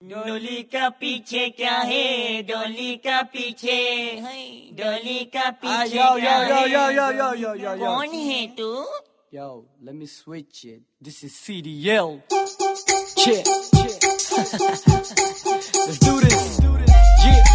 डोली का पीछे क्या है, डोली का पीछे, डोली का पीछे क्या है? कौन है तू? Yo, let me switch it. This is CDL. Check. Let's do this. Yeah.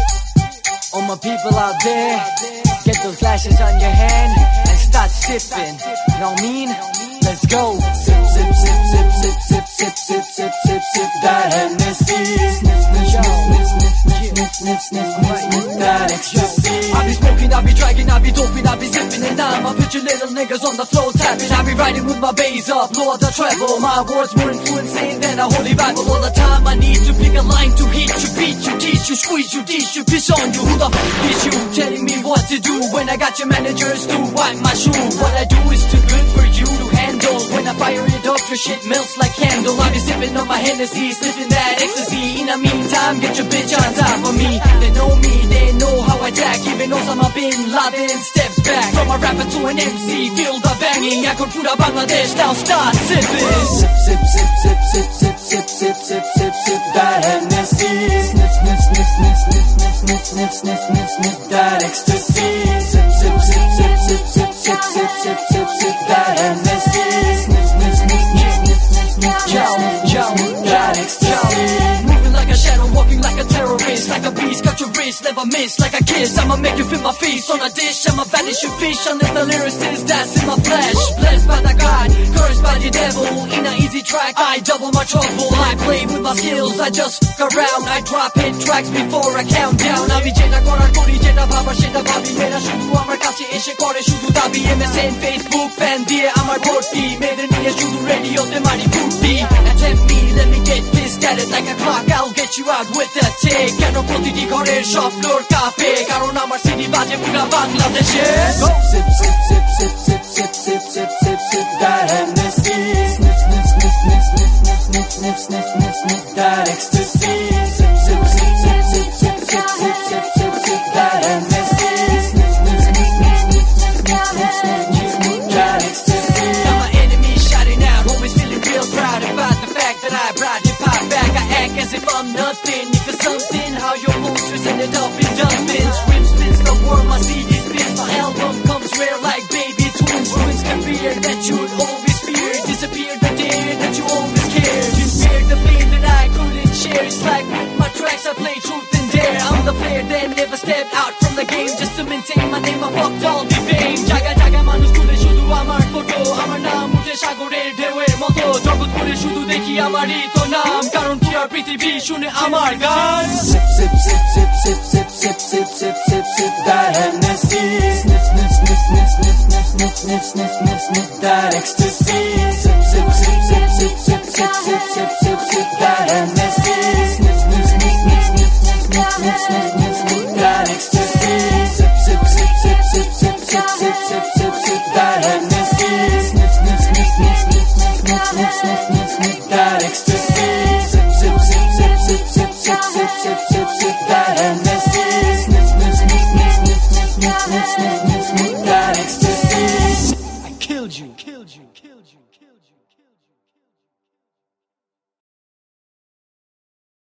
All my people out there, get those glasses on your hand and start sipping. You know what I mean? Let's go. Sip, sip, sip, sip, sip, sip, sip, sip, sip, sip, sip that Hennessy. Sniff, sniff, sniff, sniff, sniff, sniff, sniff, sniff, sniff that ecstasy. I be smoking, I be dragging, I be doping, I be zipping, and I'ma put you little niggas on the floor tapping. I be riding with my bass up, Lord the treble. My words more influencing than a holy Bible. All the time I need to pick a line to hit you, beat you, teach you, squeeze you, dish you, piss on you. Who the fuck is you telling me what to do when I got your managers to wipe my shoe? What I do is too good for you to handle. When I fire it up, your shit melts like candle. I be sipping on my Hennessy, sniffing that ecstasy. In the meantime, get your bitch on top of me. They know me, they know how I attack. Even Osama Bin Laden steps back. From a rapper to an MC, feel the banging. I could put a Bangladesh, now start sipping. Sip, sip, sip, sip, sip, sip, sip, sip, sip, sip, sip that Hennessy. Sniff, sniff, sniff, sniff, sniff, sniff, sniff, sniff, sniff, sniff that ecstasy. Sip, sip, sip, sip, sip, sip, sip, sip, sip, sip, sip that Hennessy. Sniff, sniff, sniff, sniff, sniff, sniff, sniff, sniff that ecstasy. Moving like a shadow, walking like a terrorist, like a beast, cut your wrist, never miss, like a kiss. I'ma make you feel my feast on a dish. I'ma vanish your fish unless the lyricist that's in my flesh. Blessed by the God, cursed by the devil. In an easy track, I double my trouble. I play with my skills, I just fuck around. I drop hit tracks before I count down. আমি যেটা করার করি, যেটা ভাবার সেটা ভাবি। এরা শুধু আমার কাছে এসে করে শুধু দাবি। MSN, Facebook, fan দিয়ে আমার ভর্তি। মেয়েদের নিয়ে শুধু রেডিওতে মারি ফুর্তি। Attempt me, let me get pissed at it like a clock. I'll get you out with a tick. কেন প্রতিটি ঘরের সব ফ্লোর কাঁপে? কারণ আমার সিডি বাজে পুরা বাংলাদেশে। Sip, sip, sip, sip, sip, sip, sip, sip, sip, sip that Hennessy. Sniff, sniff, sniff, sniff, sniff, sniff, sniff, sniff, sniff, sniff that ecstasy. Sip, sip, sip, sip, sip, sip, sip, sip, sip, sip, sip that Hennessy. Sniff, sniff, sniff, sniff, sniff, sniff, sniff, sniff, sniff that ecstasy. Now my enemies shouting out, always feeling real proud about the fact that I brought hip hop back. I act as if I'm nothing. If it's something, how your posters ended up in dustbins. Rip spins the world, my CD spins. My album comes rare like baby twins. Ruins career that you'd always fear. Disappear the day that you always cared. You feared the pain that I couldn't share. It's like with my tracks I play truth and dare. I'm the player that never stepped out from the game just to maintain my name. I fucked all the fame. জায়গা জায়গা মানুষ তুলে শুধু আমার photo. আমার নাম উঠে সাগরের ঢেউয়ের মতো। জগৎ করে শুধু দেখি আমারই তো নাম। কারণ কি আর পৃথিবী শুনে আমার গান। Sip, sip, sip, sip, sip, sip, sip, sip, sip, sip, sip that Hennessy. Sniff, sniff, sniff, sniff, sniff, sniff, sniff, sniff, sniff, sniff, sniff that ecstasy. Sip, sip, sip, sip, sip, sip, sip, sip, sip, sip, sip that Hennessy. Sniff, sniff, sniff, sniff, sniff, sniff, sniff, sniff, sniff, sniff that ecstasy. Sip, sip, sip, sip, sip, sip, sip, sip, sip, sip, sip that Hennessy. Sniff, sniff, sniff, sniff, sniff, sniff, sniff, sniff, sniff, sniff that ecstasy.